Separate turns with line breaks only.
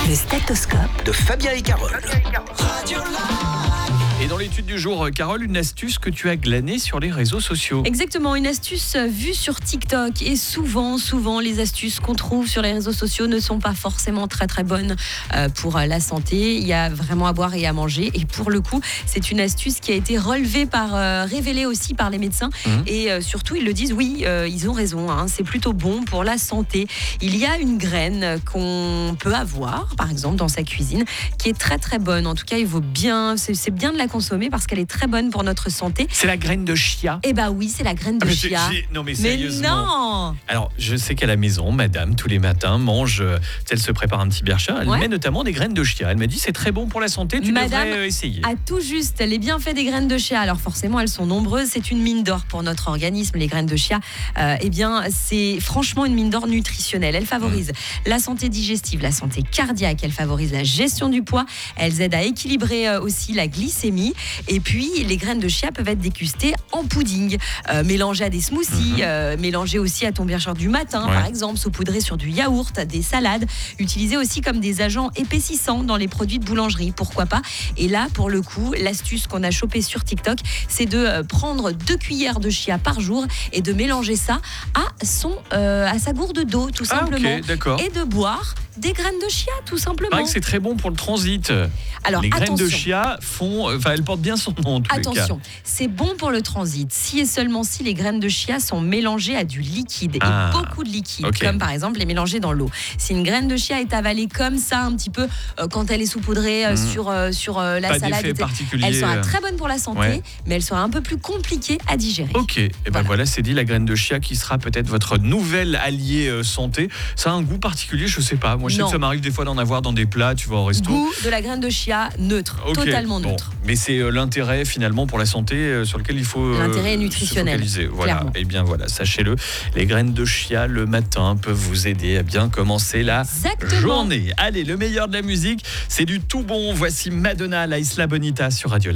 Le stéthoscope
de Fabien et Carole.
Et dans l'étude du jour, Carole, une astuce que tu as glanée sur les réseaux sociaux.
Exactement, une astuce vue sur TikTok. Et souvent, les astuces qu'on trouve sur les réseaux sociaux ne sont pas forcément très très bonnes pour la santé. Il y a vraiment à boire et à manger. Et pour le coup, c'est une astuce qui a été révélée aussi par les médecins. Et surtout, ils le disent, oui, ils ont raison. C'est plutôt bon pour la santé. Il y a une graine qu'on peut avoir, par exemple, dans sa cuisine, qui est très très bonne. En tout cas, il vaut bien, c'est bien de la consommer parce qu'elle est très bonne pour notre santé.
C'est la graine de chia.
Eh bah oui, c'est la graine de chia.
Non mais
Mais
sérieusement.
non.
Alors, je sais qu'à la maison, madame, tous les matins, mange, elle se prépare un petit bercha, elle met notamment des graines de chia. Elle m'a dit, c'est très bon pour la santé, tu devrais essayer.
A tout juste les bienfaits des graines de chia. Alors forcément, elles sont nombreuses. C'est une mine d'or pour notre organisme, les graines de chia. Eh bien, c'est franchement une mine d'or nutritionnelle. Elles favorisent la santé digestive, la santé cardiaque. Elles favorisent la gestion du poids. Elles aident à équilibrer aussi la glycémie. Et puis, les graines de chia peuvent être dégustées en pudding, mélangées à des smoothies, mélangées aussi à ton bercha du matin, par exemple, saupoudrées sur du yaourt, des salades, utilisées aussi comme des agents épaississants dans les produits de boulangerie, pourquoi pas. Et là, pour le coup, l'astuce qu'on a chopée sur TikTok, c'est de prendre 2 cuillères de chia par jour et de mélanger ça à sa gourde d'eau, tout simplement. Et de boire des graines de chia, tout simplement.
Il paraît que c'est très bon pour le transit.
Alors,
les graines de chia elles portent bien son nom en tous les cas.
Attention, c'est bon pour le transit, si et seulement si les graines de chia sont mélangées à du liquide, et beaucoup de liquide, comme par exemple les mélanger dans l'eau. Si une graine de chia est avalée comme ça, un petit peu, quand elle est saupoudrée sur la salade, elle sera très bonne pour la santé, mais elle sera un peu plus compliquée à digérer.
Et ben voilà, c'est dit, la graine de chia qui sera peut-être votre nouvel allié santé. Ça a un goût particulier, je sais pas. Moi, je sais que ça m'arrive des fois d'en avoir dans des plats, tu vas au resto.
Goût de la graine de chia neutre, totalement neutre.
Mais c'est l'intérêt finalement pour la santé sur lequel il faut
l'intérêt nutritionnel.
Se focaliser. Voilà. Et bien voilà, sachez-le, les graines de chia le matin peuvent vous aider à bien commencer la journée. Allez, le meilleur de la musique, c'est du tout bon. Voici Madonna, la Isla Bonita sur Radio.